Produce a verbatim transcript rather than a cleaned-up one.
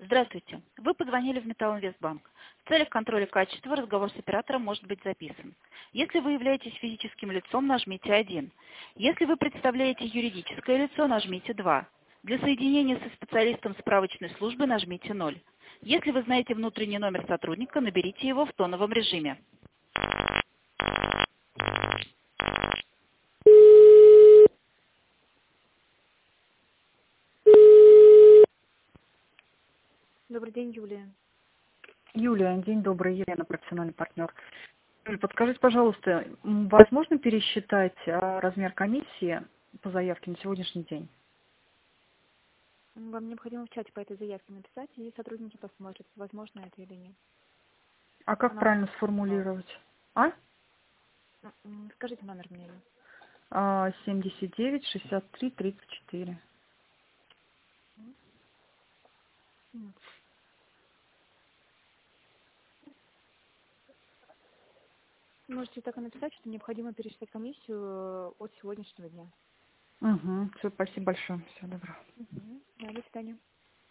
Здравствуйте. Вы позвонили в Металлинвестбанк. В целях контроля качества разговор с оператором может быть записан. Если вы являетесь физическим лицом, нажмите один. Если вы представляете юридическое лицо, нажмите два. Для соединения со специалистом справочной службы нажмите ноль. Если вы знаете внутренний номер сотрудника, наберите его в тоновом режиме. Добрый день, Юлия. Юлия, день добрый, Елена, профессиональный партнер. Юль, подскажите, пожалуйста, м, возможно пересчитать а, размер комиссии по заявке на сегодняшний день? М, Вам необходимо в чате по этой заявке написать, и сотрудники посмотрят, возможно это или нет. А как Она правильно упала. сформулировать? А? М, м, Скажите номер мне. ее. А, семьдесят девять шестьдесят три тридцать четыре. М. Можете так и написать, что необходимо пересчитать комиссию э, от сегодняшнего дня. Угу, все, спасибо большое, всего доброго. Мгм. Да, до свидания.